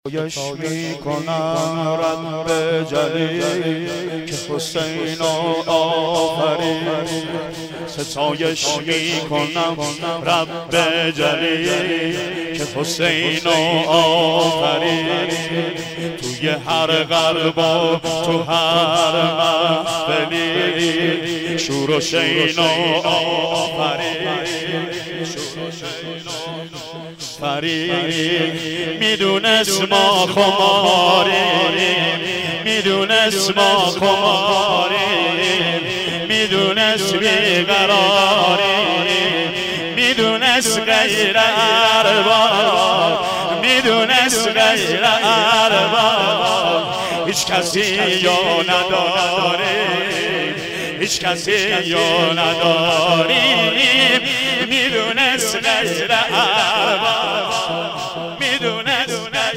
یش میکنم رب جلیل که حسین آفرید. ستایش میکنم رب جلیل که حسین آفرید. توی هر غرب و تو هر محفلی شور و شین آفرید. میدونست ما خماریم، میدونست ما خماریم، میدونست بیقراریم، میدونست غیر ارباب، میدونست غیر ارباب هیچ کسی یا نداریم، هیچ کسی یا نداریم. میدونست غیر ارباب، میدونست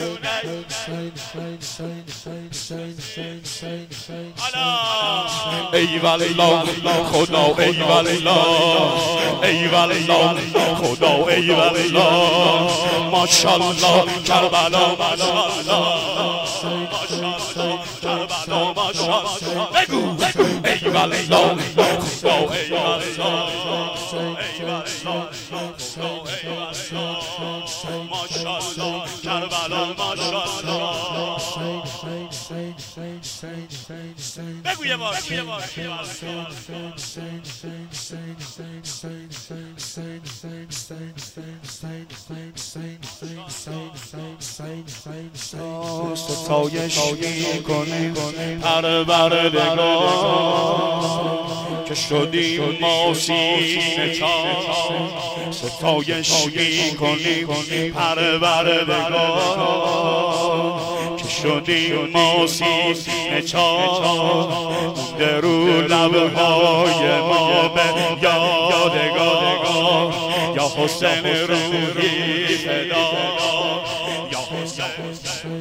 ای والله خدا، ای والله، ای والله خدا، ای والله ماشاءالله کربلا، ماشاءالله ماشاءالله کربلا، ماشاءالله. بگو ای والله خدا، ای والله، ای والله خدا، ای والله ماشاءالله کربلا، ماشاءالله. بگو یه بار، بگو یه بار. ستایش میکنیم پروردگار که شدیم ما سینه تار. ستایش میکنیم پروردگار که شدیم ما سینه چار. درو لبهای ما به یادگار یا حسین روحی فدا، یا حسین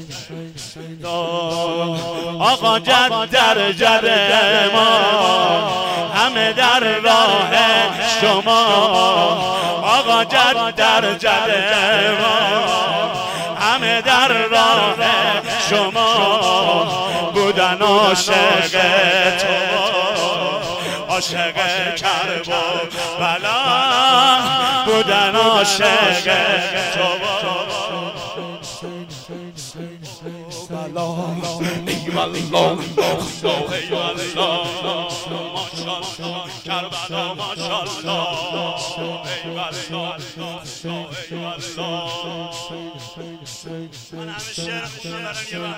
آقا جد در جد ما همه در راه شما. آقا جد در جد ما همه در راه شما. بودن عاشق تو، عاشق کرب و بلا، بودن عاشق تو ای والله خدا، ای والله ماشاءالله کربلا، ماشاءالله ای والله خدا، ای والله. من همه شعر خوندم یه بار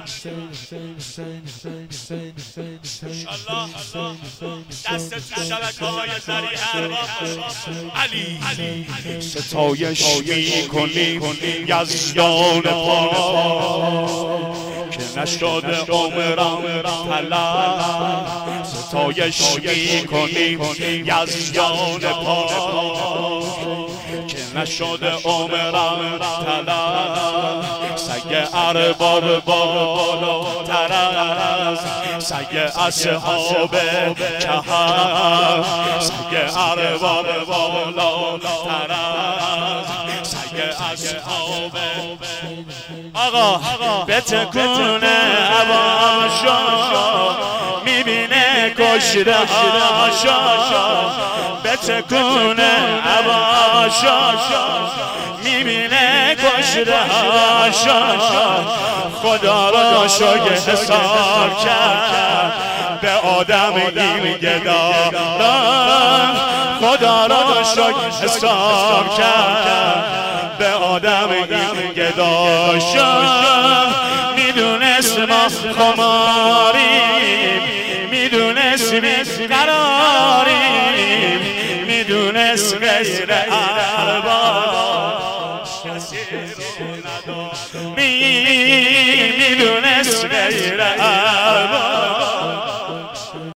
انشالله دستت تو شبکه‌های ذریع ارباب علی. ستایش میکنیم یزدان پاک که نشده عمرم طلب. ستایش میکنیم یزدان پاک که نشده عمرم طلب. سگ ارباب بالاتر از سگ اصحاب کهف، سگ ارباب بالاتر از سگ اصحاب. آقا بتکونه هواشا میبینه کشته هاشا، بتکونه هواشا میبینه کشته هاشا. خدا را شاید حساب کرد به آدم این گداران. خدا را شاید حساب کرد به آدم این گداشان. میدونست ما خماریم، میدونست بیقراریم، میدونست غیر ارباب کسی رو نداریم، میدونست غیر ارباب